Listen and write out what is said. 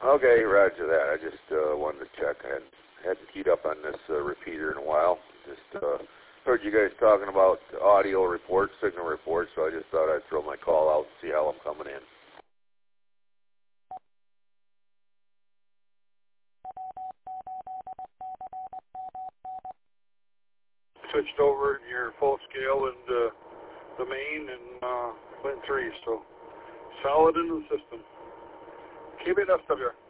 Okay, roger that. I just wanted to check. I hadn't keyed up on this repeater in a while. Just heard you guys talking about audio reports, signal reports, so I just thought I'd throw my call out and see how I'm coming in. Switched over in your full scale and the main and went 3, so solid in the system. Keep it up, WR.